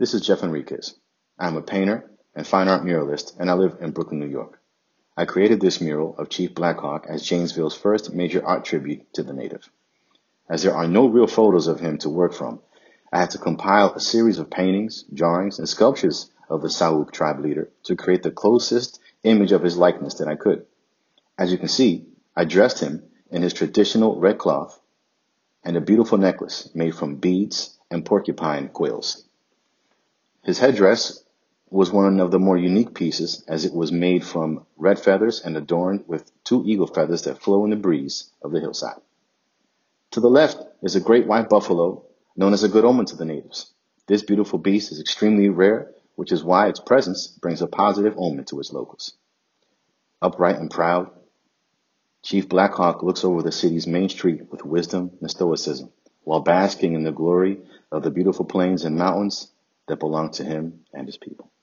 This is Jeff Enriquez. I'm a painter and fine art muralist, and I live in Brooklyn, New York. I created this mural of Chief Black Hawk as Janesville's first major art tribute to the native. As there are no real photos of him to work from, I had to compile a series of paintings, drawings, and sculptures of the Sauk tribe leader to create the closest image of his likeness that I could. As you can see, I dressed him in his traditional red cloth and a beautiful necklace made from beads and porcupine quills. His headdress was one of the more unique pieces as it was made from red feathers and adorned with two eagle feathers that flow in the breeze of the hillside. To the left is a great white buffalo known as a good omen to the natives. This beautiful beast is extremely rare, which is why its presence brings a positive omen to its locals. Upright and proud, Chief Black Hawk looks over the city's main street with wisdom and stoicism, while basking in the glory of the beautiful plains and mountains that belong to him and his people.